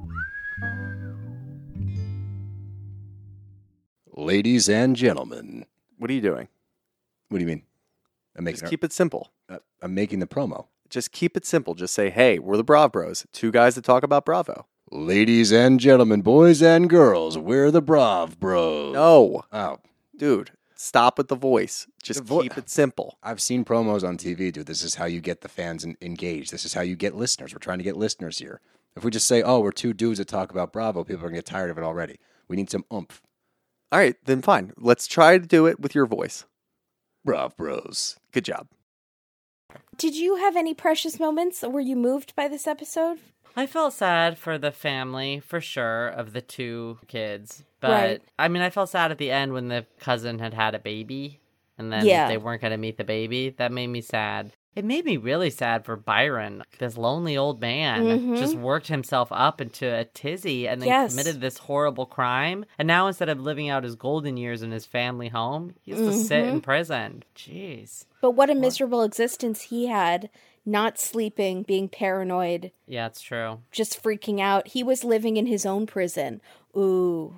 Ladies and gentlemen. What are you doing? What do you mean? I'm making Just keep it simple. uh, I'm making the promo. Just keep it simple. Just say, hey, we're the Brav Bros. Two guys that talk about Bravo. Ladies and gentlemen, boys and girls, we're the Brav Bros. No. Oh. Dude, stop with the voice. Just The vo- keep it simple. I've seen promos on T V, dude. This is how you get the fans en- engaged. This is how you get listeners. We're trying to get listeners here. If we just say, oh, we're two dudes that talk about Bravo, people are going to get tired of it already. We need some oomph. All right, then fine. Let's try to do it with your voice. Brav Bros. Good job. Did you have any precious moments? Were you moved by this episode? I felt sad for the family, for sure, of the two kids. But, Right. I mean, I felt sad at the end when the cousin had had a baby, and then Yeah. they weren't going to meet the baby. That made me sad. It made me really sad for Byron. This lonely old man Mhm. just worked himself up into a tizzy and then Yes. committed this horrible crime. And now instead of living out his golden years in his family home, he has to sit in prison. Jeez. But what a miserable existence he had, not sleeping, being paranoid, Yeah, it's true. just freaking out. He was living in his own prison. Ooh.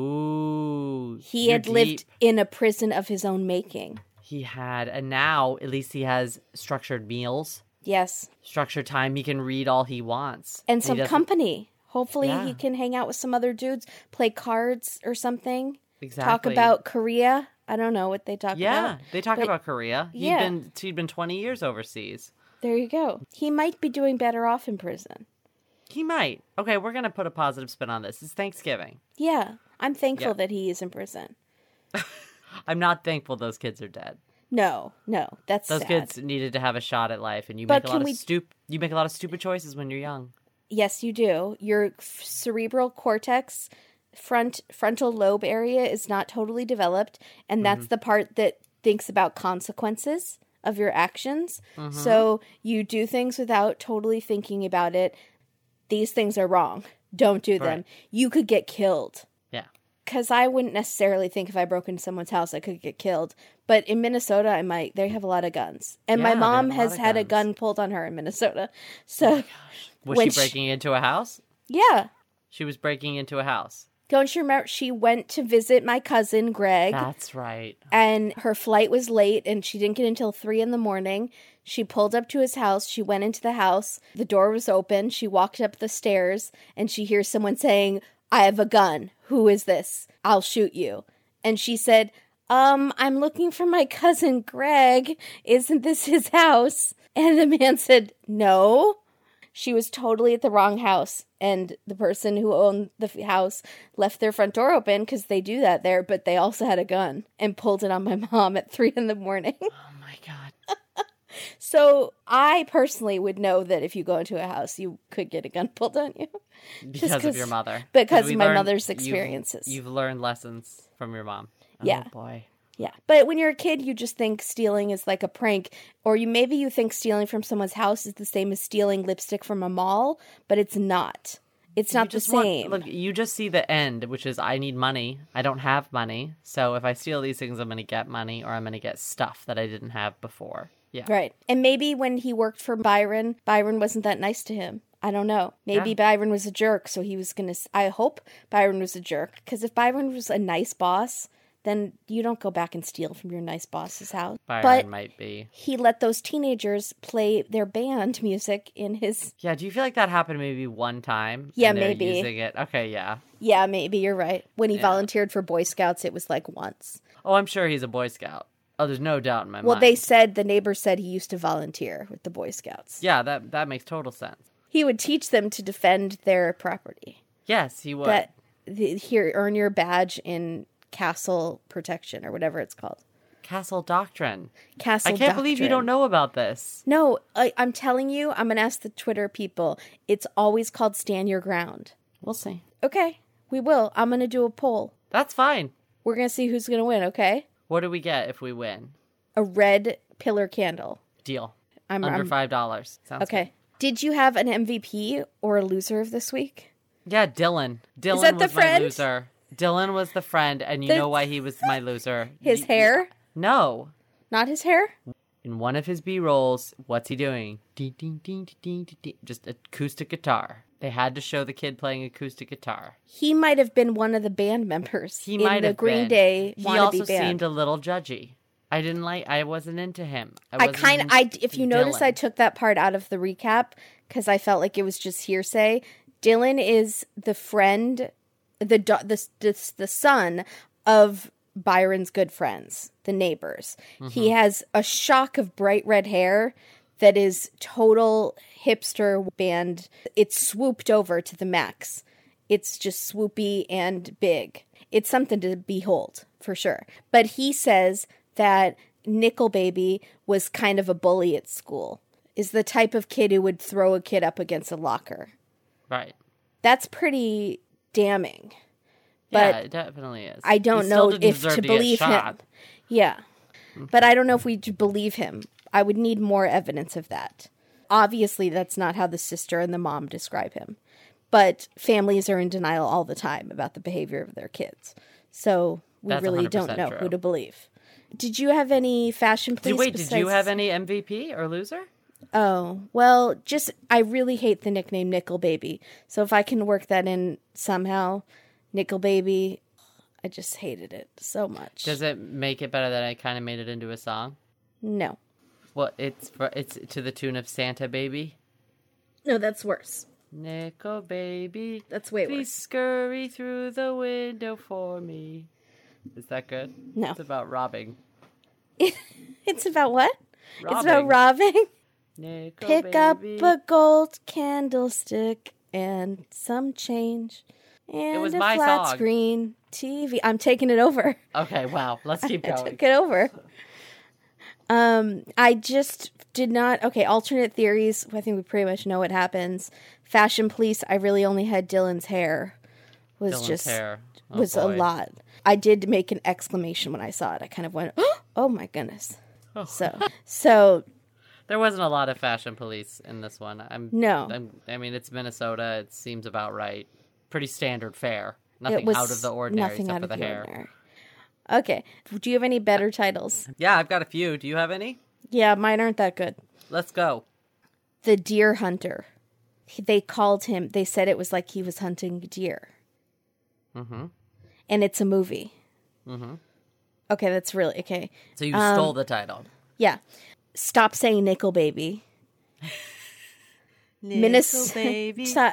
Ooh. He you're had lived deep. in a prison of his own making. He had, and now at least he has structured meals, Yes. structured time. He can read all he wants. And he some doesn't- company. Hopefully Yeah. he can hang out with some other dudes, play cards or something. Exactly. Talk about Korea. I don't know what they talk Yeah, about. they talk But- about Korea. He'd yeah. been he'd been twenty years overseas. There you go. He might be doing better off in prison. He might. Okay, we're gonna put a positive spin on this. It's Thanksgiving. Yeah. I'm thankful Yeah. that he is in prison. I'm not thankful those kids are dead. No, no. That's Those sad. kids needed to have a shot at life, and you But make a can lot we- of stup- You make a lot of stupid choices when you're young. Yes, you do. Your f- cerebral cortex, front frontal lobe area is not totally developed, and that's the part that thinks about consequences of your actions. So you do things without totally thinking about it. These things are wrong. Don't do them. Right. You could get killed. Yeah. Because I wouldn't necessarily think if I broke into someone's house I could get killed. But in Minnesota, I might. They have a lot of guns. And Yeah, my they mom have a lot has of had a guns. gun pulled on her in Minnesota. So, Was When she she- breaking into a house? yeah. She was breaking into a house. Don't you remember? She went to visit my cousin, Greg, That's right. and her flight was late and she didn't get until three in the morning. She pulled up to his house. She went into the house. The door was open. She walked up the stairs and she hears someone saying, I have a gun. Who is this? I'll shoot you. And she said, um, I'm looking for my cousin, Greg. Isn't this his house? And the man said, no. She was totally at the wrong house, and the person who owned the f- house left their front door open because they do that there, but they also had a gun and pulled it on my mom at three in the morning. Oh my god. So I personally would know that if you go into a house, you could get a gun pulled on you. Because of 'cause- your mother. because we of my learned- mother's you've- experiences. You've, learned lessons from your mom. Yeah. Oh boy. Yeah. But when you're a kid, you just think stealing is like a prank. Or you maybe you think stealing from someone's house is the same as stealing lipstick from a mall, but it's not. It's not You the just want- same. look, you just see the end, which is I need money. I don't have money. So if I steal these things, I'm going to get money or I'm going to get stuff that I didn't have before. Yeah. Right. And maybe when he worked for Byron, Byron wasn't that nice to him. I don't know. Maybe Yeah. Byron was a jerk, so he was going to... I hope Byron was a jerk, because if Byron was a nice boss, then you don't go back and steal from your nice boss's house. Byron but might be. he let those teenagers play their band music in his... Yeah, do you feel like that happened maybe one time? Yeah, and they're maybe. Using it? Okay, yeah. Yeah, maybe, you're right. When he Yeah. volunteered for Boy Scouts, it was like once. Oh, I'm sure he's a Boy Scout. Oh, there's no doubt in my Well, mind. they said, the neighbors said he used to volunteer with the Boy Scouts. Yeah, that that makes total sense. He would teach them to defend their property. Yes, he would. That the, here, earn your badge in castle protection or whatever it's called. Castle Doctrine. Castle I can't believe you Doctrine. don't know about this. No, I, I'm telling you, I'm going to ask the Twitter people. It's always called Stand Your Ground. We'll see. Okay, we will. I'm going to do a poll. That's fine. We're going to see who's going to win, okay? What do we get if we win? A red pillar candle. Deal. I'm Under I'm- five dollars. Sounds Okay. Did you have an M V P or a loser of this week? good. Yeah, Dylan. Dylan that the was my friend? loser. Dylan was the friend, and you The- know why he was my loser. His Y- hair? No. Not his hair? In one of his B rolls, what's he doing? Ding, ding, ding, ding, ding, ding. Just acoustic guitar. They had to show the kid playing acoustic guitar. He might have been one of the band members He in might the have Green been. Day He wannabe also band. seemed a little judgy. I didn't like. I wasn't into him. I, I wasn't kind of, into I if you notice, Dylan. I took that part out of the recap because I felt like it was just hearsay. Dylan is the friend, the da- the the, the son of Byron's good friends, the neighbors. Mm-hmm. He has a shock of bright red hair that is total hipster band. It's swooped over to the max. It's just swoopy and big. It's something to behold for sure. But he says that Nickel Baby was kind of a bully at school, is the type of kid who would throw a kid up against a locker. Right. That's pretty damning. Yeah, But it definitely is. I don't He still know didn't if deserve to get believe him. shot. Yeah. But I don't know if we should believe him. I would need more evidence of that. Obviously, that's not how the sister and the mom describe him. But families are in denial all the time about the behavior of their kids. So we That's really one hundred don't percent know true. who to believe. Did you have any fashion Did, police? wait, did you besides- have any M V P or loser? Oh, well, just, I really hate the nickname Nickel Baby. So if I can work that in somehow, Nickel Baby, I just hated it so much. Does it make it better that I kind of made it into a song? No. Well, it's for, it's to the tune of Santa Baby. No, that's worse. Nickel Baby, That's way please worse. scurry through the window for me. Is that good? No. It's about robbing. It's about what? Robbing. It's about robbing. Nickel Pick up Baby. a gold candlestick and some change. And was a my flat song. screen T V. I'm taking it over. Okay, wow. Let's keep I going. took it over. Um, I just did not. Okay, alternate theories. I think we pretty much know what happens. Fashion police. I really only had Dylan's hair. Was Dylan's just hair. Oh, was a boy. lot. I did make an exclamation when I saw it. I kind of went, "Oh my goodness!" So, so There wasn't a lot of fashion police in this one. I'm No. I'm, I mean, it's Minnesota. It seems about right. Pretty standard fare. Nothing it was out of the ordinary nothing except out for of the the hair. ordinary. Okay. Do you have any better titles? Yeah, I've got a few. Do you have any? Yeah, mine aren't that good. Let's go. The Deer Hunter. He- They called him. They said it was like he was hunting deer. Mm-hmm. And it's a movie. Mm-hmm. Okay, that's really okay. So you Um, stole the title. Yeah. Stop saying nickel baby. Minnes- baby. Stop.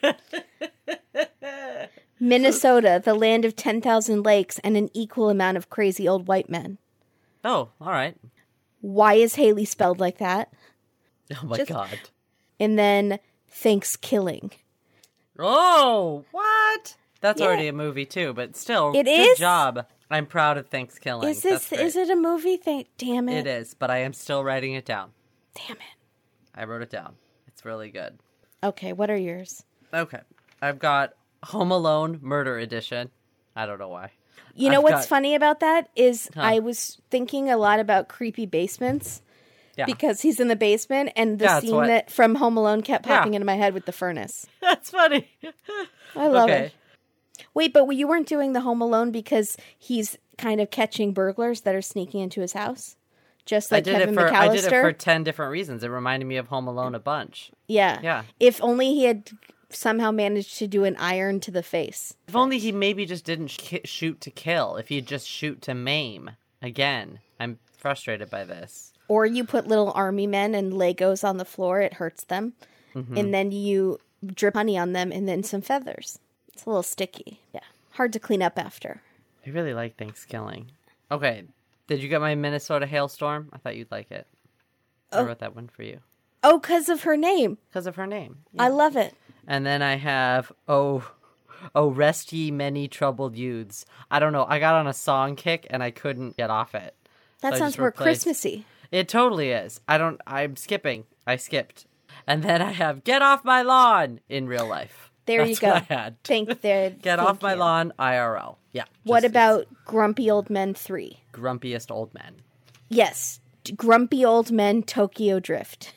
Minnesota, the land of ten thousand lakes and an equal amount of crazy old white men. Oh, all right. Why is Haley spelled like that? Oh my Just- god. And then Thanksgiving. Oh, what? That's Yeah. already a movie too, but still, It good is? job. I'm proud of Thanksgiving. Is this is it a movie thing? Damn it. It is, but I am still writing it down. Damn it. I wrote it down. It's really good. Okay, what are yours? Okay. I've got Home Alone Murder Edition. I don't know why. You know I've what's got- funny about that is Huh. I was thinking a lot about creepy basements Yeah. because he's in the basement and the Yeah, that's scene what- that from Home Alone kept Yeah. popping into my head with the furnace. That's funny. I love Okay. it. Wait, but you weren't doing the Home Alone because he's kind of catching burglars that are sneaking into his house? Just like I did Kevin it for McAllister? I did it for ten different reasons. It reminded me of Home Alone a bunch. Yeah. Yeah. If only he had somehow managed to do an iron to the face. If only he maybe just didn't sh- shoot to kill. If he'd just shoot to maim. Again, I'm frustrated by this. Or you put little army men and Legos on the floor, it hurts them. Mm-hmm. And then you drip honey on them and then some feathers. It's a little sticky. Yeah. Hard to clean up after. I really like Thanksgiving. Okay. Did you get my Minnesota hailstorm? I thought you'd like it. I Oh. wrote that one for you. Oh, because of her name. Because of her name. I love it. And then I have, oh, oh, rest ye many troubled youths. I don't know. I got on a song kick and I couldn't get off it. That So I sounds just more replaced- Christmassy. It totally is. I don't, I'm skipping. I skipped. And then I have get off my lawn in real life. There That's you go. what I had. Thank there. Get thank off my you. lawn I R L. Yeah. What just- about Grumpy Old Men three? Grumpiest old men? Yes. Grumpy Old Men Tokyo Drift.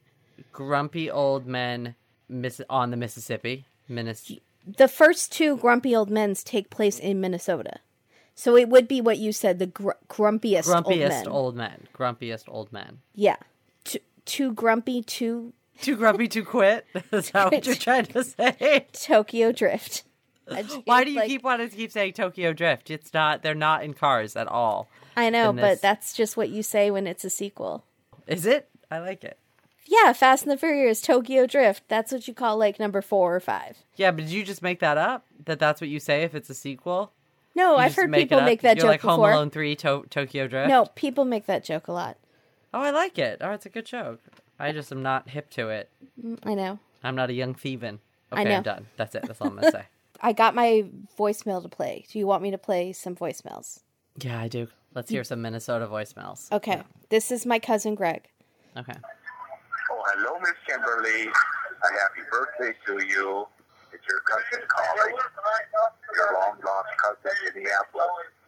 Grumpy old men miss- on the Mississippi. Minnes- The first two Grumpy Old Men's take place in Minnesota. So it would be what you said, the gr- grumpiest, old grumpiest men. old men. Grumpiest old men. Yeah. T- too grumpy, too Too grumpy to quit? Is that what you're trying to say? Tokyo Drift. I just Why gave, do you like- keep wanting to keep saying Tokyo Drift? It's not, they're not in cars at all. I know, in but this- that's just what you say when it's a sequel. Is it? I like it. Yeah, Fast and the Furious, Tokyo Drift. That's what you call like number four or five. Yeah, but did you just make that up? That that's what you say if it's a sequel? No, You I've just heard make it people up? make that You're joke like Home before. Alone three, to- Tokyo Drift? No, people make that joke a lot. Oh, I like it. Oh, it's a good joke. I just am not hip to it. Mm, I know. I'm not a young thievin. Okay, I know. I'm done. That's it. That's all I'm going to say. I got my voicemail to play. Do you want me to play some voicemails? Yeah, I do. Let's hear some Minnesota voicemails. Okay. This is my cousin Greg. Okay. Oh, hello, Miss Kimberly. A happy birthday to you. It's your cousin calling. Your long-lost cousin, Minneapolis.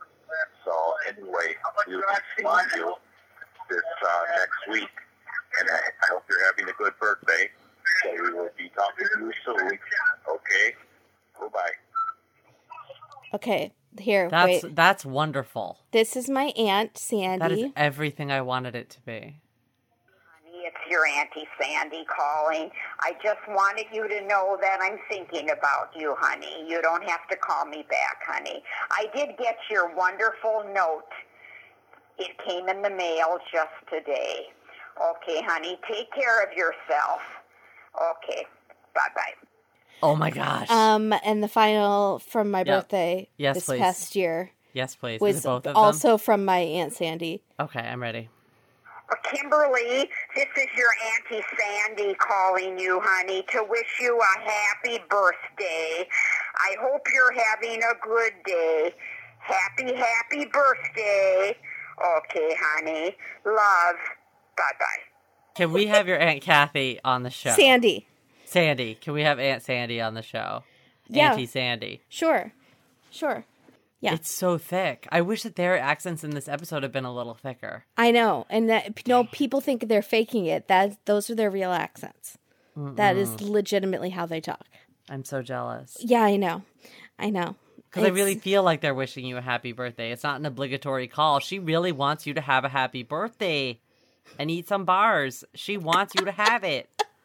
So, anyway, we'll be seeing you this uh, next week. And I, I hope you're having a good birthday. So we will be talking to you soon. Okay? Bye-bye. Okay. Here, That's wait. that's wonderful. This is my Aunt Sandy. That is everything I wanted it to be. Honey, it's your Auntie Sandy calling. I just wanted you to know that I'm thinking about you, honey. You don't have to call me back, honey. I did get your wonderful note. It came in the mail just today. Okay, honey, take care of yourself. Okay, bye-bye. Oh my gosh. Um, and the final from my birthday Yes, this please. past year yes, please. Is was it both of also from my Aunt Sandy. them? Okay, I'm ready. Kimberly, this is your Auntie Sandy calling you, honey, to wish you a happy birthday. I hope you're having a good day. Happy, happy birthday. Okay, honey. Love. Bye-bye. Can we have your Aunt Kathy on the show? Sandy. Sandy. Can we have Aunt Sandy on the show? Yeah. Auntie Sandy. Sure. Sure. Yeah. It's so thick. I wish that their accents in this episode had been a little thicker. I know. And that no people think they're faking it. That those are their real accents. Mm-mm. That is legitimately how they talk. I'm so jealous. Yeah, I know. I know. Because I really feel like they're wishing you a happy birthday. It's not an obligatory call. She really wants you to have a happy birthday and eat some bars. She wants you to have it.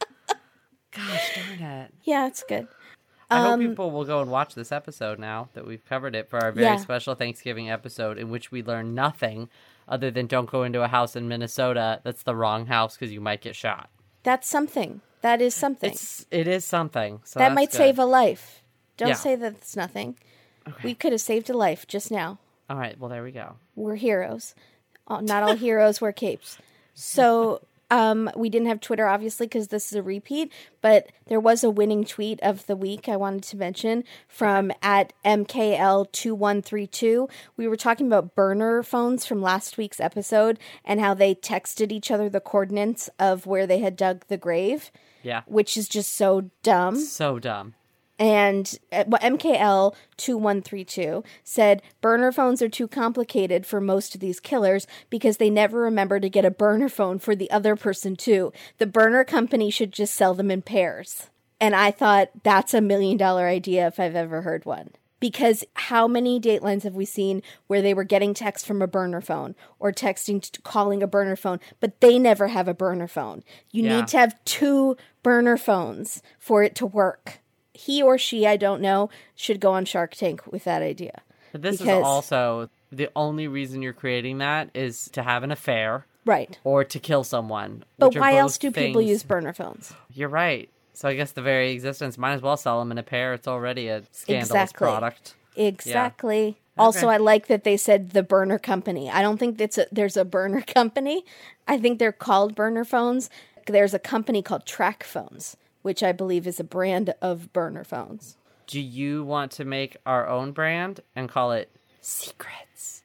Gosh darn it. Yeah, it's good. I Um, hope people will go and watch this episode now that we've covered it for our very Yeah. special Thanksgiving episode in which we learn nothing other than don't go into a house in Minnesota that's the wrong house because you might get shot. That's something. That is something. It's, it is something. So that that's might good. save a life. Don't Yeah. say that it's nothing. We could have saved a life just now. All right, well, there we go. We're heroes. Uh, Not all heroes wear capes. So um, we didn't have Twitter, obviously, because this is a repeat. But there was a winning tweet of the week I wanted to mention from at M K L two one three two. We were talking about burner phones from last week's episode and how they texted each other the coordinates of where they had dug the grave. Yeah. Which is just so dumb. So dumb. And uh, well, M K L two one three two said, burner phones are too complicated for most of these killers because they never remember to get a burner phone for the other person too. The burner company should just sell them in pairs. And I thought that's a million dollar idea if I've ever heard one. Because how many Datelines have we seen where they were getting text from a burner phone or texting, to, calling a burner phone, but they never have a burner phone. You Yeah. need to have two burner phones for it to work. he or she, I don't know, should go on Shark Tank with that idea. But this Because- is also the only reason you're creating that is to have an affair Right. or to kill someone. But which are why both else do people things- use burner phones? You're right. So I guess the very existence, might as well sell them in a pair. It's already a scandalous Exactly. product. Exactly. Also, Okay. I like that they said the burner company. I don't think that's a, there's a burner company. I think they're called burner phones. There's a company called Track Phones, which I believe is a brand of burner phones. Do you want to make our own brand and call it Secrets?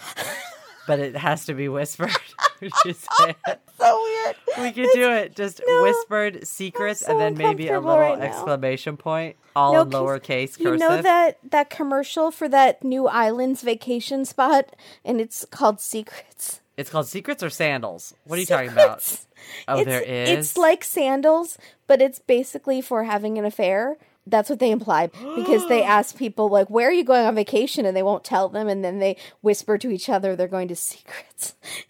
But it has to be whispered. We should say it. So weird. We could do it. Just No. whispered secrets so and then maybe a uncomfortable little right now. exclamation point, all No, in 'cause lowercase cursive. You know that, that commercial for that new islands vacation spot, and it's called Secrets. It's called Secrets or Sandals? What are you talking about? Secrets. Oh, it's, there is? It's like sandals, but it's basically for having an affair. That's what they imply, because they ask people, like, where are you going on vacation? And they won't tell them, and then they whisper to each other they're going to Secrets.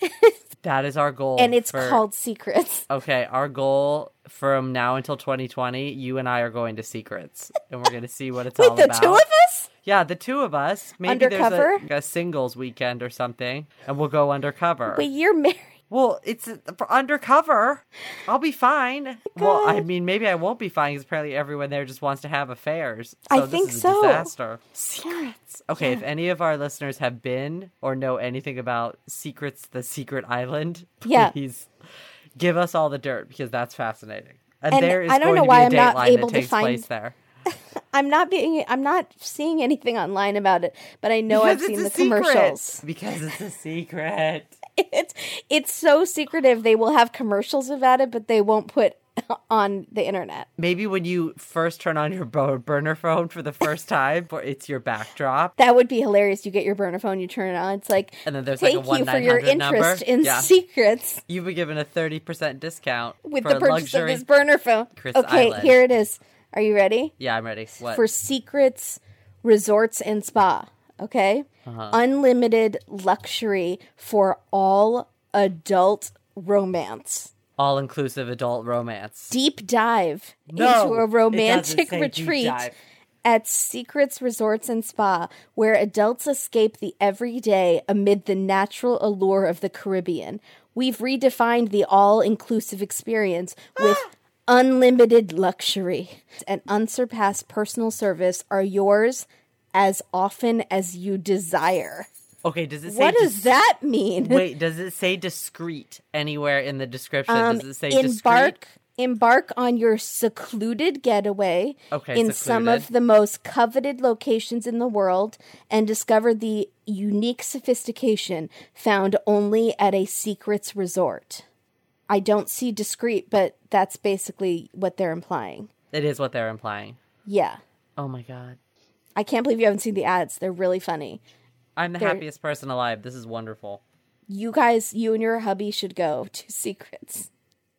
That is our goal. And it's for- called Secrets. Okay, our goal from now until twenty twenty, you and I are going to Secrets. And we're going to see what it's all Wait, the about. two of us? Yeah, the two of us. Maybe Undercover? there's a, a singles weekend or something, and we'll go undercover. Wait, you're married. Well, it's uh, for undercover. I'll be fine. Well, I mean, maybe I won't be fine because apparently everyone there just wants to have affairs. So I this think is a so. disaster. Secrets. Okay, Yeah. if any of our listeners have been or know anything about Secrets, the Secret Island, Yeah. please give us all the dirt because that's fascinating. And, And there is I don't going know to why be a I'm not Dateline able that to takes find- place there. I'm not being. I'm not seeing anything online about it, but I know I've Because seen the it's a secret. commercials. Because it's a secret. It's it's so secretive. They will have commercials about it, but they won't put on the internet. Maybe when you first turn on your bo- burner phone for the first time, or it's your backdrop, That would be hilarious. You get your burner phone, you turn it on. It's like, and then there's like thank a one you for nine your hundred interest number. in Yeah. secrets You've been given a thirty percent discount with for the a purchase luxury. of this burner phone. Chris Okay, Island. here it is. Are you ready? Yeah, I'm ready. What? For Secrets Resorts and Spa. Okay, Uh-huh. unlimited luxury for all adult romance. All inclusive adult romance. Deep dive No, into a it doesn't romantic say deep retreat dive. at Secrets Resorts and Spa, where adults escape the everyday amid the natural allure of the Caribbean. We've redefined the all-inclusive experience with unlimited luxury and unsurpassed personal service are yours as often as you desire. Okay, does it say What does dis- that mean? Wait, does it say discreet anywhere in the description? Um, does it say embark discreet? embark on your secluded getaway Okay, in some of secluded. the most coveted locations in the world and discover the unique sophistication found only at a Secrets resort. I don't see discreet, but that's basically what they're implying. It is what they're implying. Yeah. Oh my god. I can't believe you haven't seen the ads. They're really funny. I'm the They're- happiest person alive. This is wonderful. You guys, you and your hubby should go to Secrets.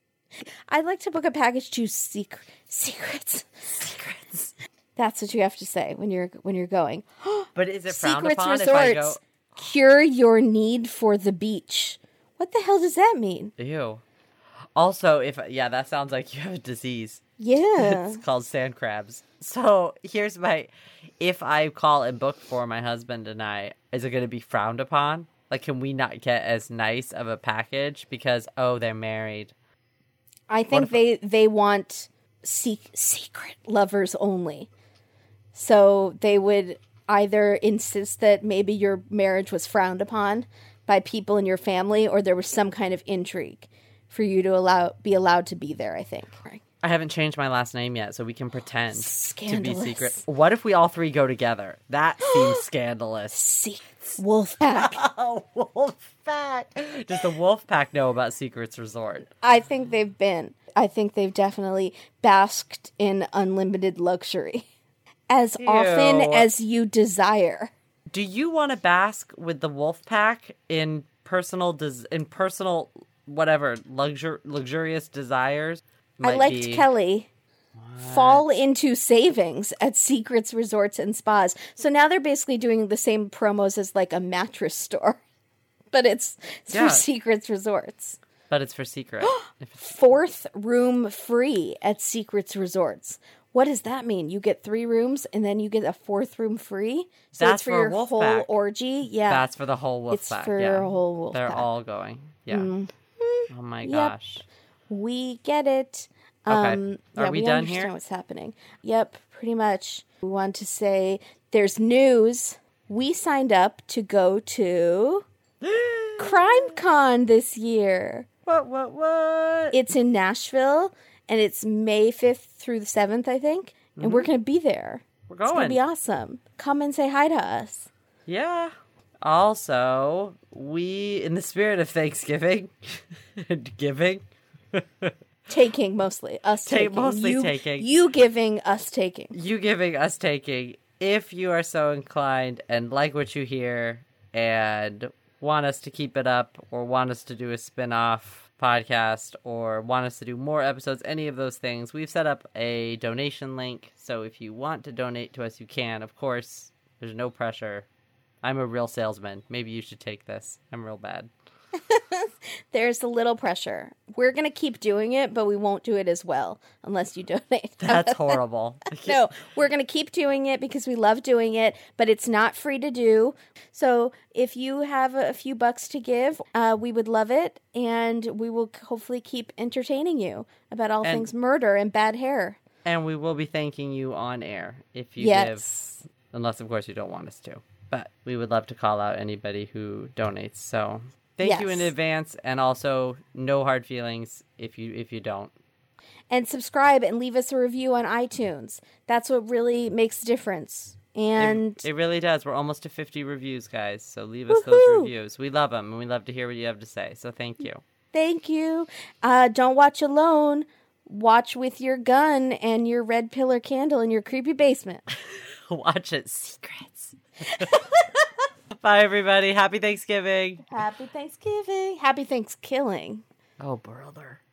I'd like to book a package to Sec- Secrets. Secrets. That's what you have to say when you're when you're going. But is it frowned Secrets upon if I go... Resorts cure your need for the beach. What the hell does that mean? Ew. Also, if... Yeah, that sounds like you have a disease. Yeah. It's called sand crabs. So here's my, if I call and book for my husband and I, is it going to be frowned upon? Like, can we not get as nice of a package because, oh, they're married? I think if- they they want sec- secret lovers only. So they would either insist that maybe your marriage was frowned upon by people in your family, or there was some kind of intrigue for you to allow be allowed to be there, I think. Right. I haven't changed my last name yet, so we can pretend to be Scandalous. secret. What if we all three go together? That seems scandalous. See, Wolfpack. Oh, Wolfpack! Does the Wolfpack know about Secrets Resort? I think they've been. I think they've definitely basked in unlimited luxury. As often Ew. as you desire. Do you want to bask with the Wolfpack in personal, des- in personal, whatever, luxur- luxurious desires? I Might liked be- Kelly. Fall into savings at Secrets Resorts and Spas. So now they're basically doing the same promos as like a mattress store. But it's, it's Yeah. for Secrets Resorts. But it's for secret. If it's- Fourth room free at Secrets Resorts. What does that mean? You get three rooms and then you get a fourth room free? So That's it's for, for your wolf whole pack. orgy? Yeah. That's for the whole wolf It's pack. for yeah. your whole wolf They're pack. all going. Yeah. Mm-hmm. Oh my Yep. gosh. We get it. Okay. Um, Are yeah, we we done understand here? what's happening. Yep, pretty much. We want to say there's news. We signed up to go to CrimeCon this year. What, what, what? It's in Nashville, and it's May fifth through the seventh, I think. And Mm-hmm. we're going to be there. We're It's going going. to be awesome. Come and say hi to us. Yeah. Also, we, in the spirit of Thanksgiving and giving, Taking mostly. Us Ta- taking. mostly you, taking. You giving, us taking. you giving, us taking, if you are so inclined and like what you hear and want us to keep it up or want us to do a spin-off podcast or want us to do more episodes, any of those things, we've set up a donation link. So if you want to donate to us, you can. Of course, there's no pressure. I'm a real salesman. Maybe you should take this. I'm real bad. There's a little pressure. We're going to keep doing it, but we won't do it as well unless you donate. That's horrible. No, we're going to keep doing it because we love doing it, but it's not free to do. So if you have a few bucks to give, uh, we would love it, and we will hopefully keep entertaining you about all And- things murder and bad hair. And we will be thanking you on air if you Yes. give, unless of course you don't want us to. But we would love to call out anybody who donates. So thank you in Yes. advance, and also no hard feelings if you if you don't. And subscribe and leave us a review on iTunes. That's what really makes a difference. And It, it really does. We're almost to fifty reviews, guys. So leave us those Woohoo! reviews. We love them, and we love to hear what you have to say. So thank you. thank you. Uh, don't watch alone. Watch with your gun and your red pillar candle in your creepy basement. Watch it, secrets. Bye, everybody. Happy Thanksgiving. Happy Thanksgiving. Happy Thanksgiving. Oh, brother.